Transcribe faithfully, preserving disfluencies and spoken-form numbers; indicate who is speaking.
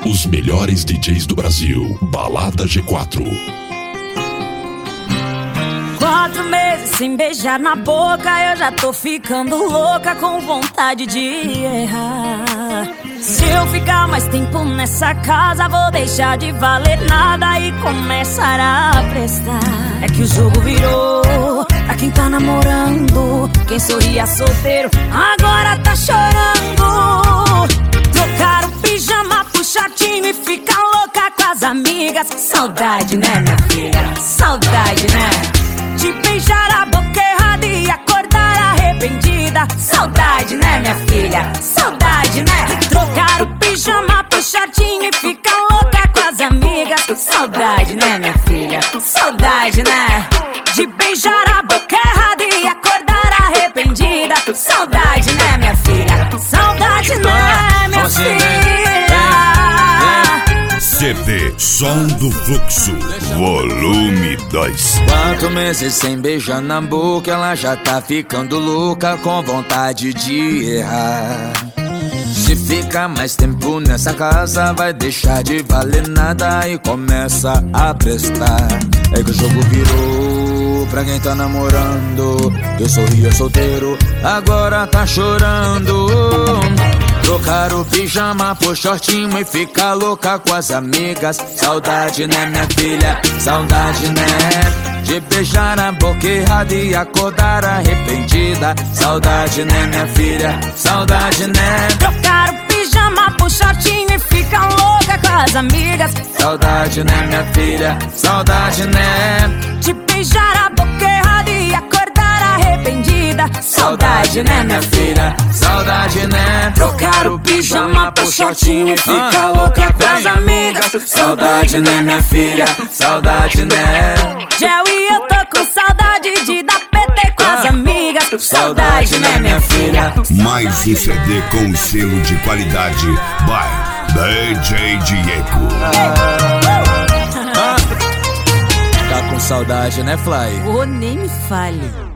Speaker 1: Os melhores D Js do Brasil. Balada G quatro.
Speaker 2: Quatro meses sem beijar na boca, eu já tô ficando louca, com vontade de errar. Se eu ficar mais tempo nessa casa, vou deixar de valer nada e começar a prestar. É que o jogo virou pra quem tá namorando. Quem sorria solteiro agora tá chorando. Trocar o pijama pro shortinho e ficar louca com as amigas. Saudade, né, minha filha? Saudade, né? De beijar a boca errada e acordar arrependida. Saudade, né, minha filha? Saudade, né? Trocar o pijama pro shortinho e ficar louca com as amigas. Saudade, né, minha filha? Saudade, né? De beijar a boca errada e acordar arrependida. Saudade, né, minha filha? Saudade, né, minha filha?
Speaker 3: C D Som do Fluxo, volume dois.
Speaker 4: Quatro meses sem beijar na boca, ela já tá ficando louca, com vontade de errar. Se fica mais tempo nessa casa, vai deixar de valer nada e começa a prestar. É que o jogo virou pra quem tá namorando. Eu sorria solteiro, agora tá chorando. Trocar o pijama por shortinho e ficar louca com as amigas. Saudade, né, minha filha? Saudade, né? De beijar a boca errada e acordar arrependida. Saudade, né, minha filha? Saudade, né?
Speaker 2: Trocar o pijama por shortinho e ficar louca com as amigas.
Speaker 4: Saudade, né, minha filha? Saudade, né?
Speaker 2: De beijar a boca errada e acordar arrependida.
Speaker 4: Saudade, né, minha filha? Saudade, né?
Speaker 2: Trocar o pijama por shortinho e ficar louca com as amigas.
Speaker 4: Saudade, né, minha filha? Saudade, né?
Speaker 2: Gel e eu tô com saudade de dar P T com as amigas. Saudade, né, minha filha?
Speaker 3: Mais um C D com selo de qualidade by D J Diego.
Speaker 4: Tá com saudade, né, Fly?
Speaker 2: Oh, nem me fale.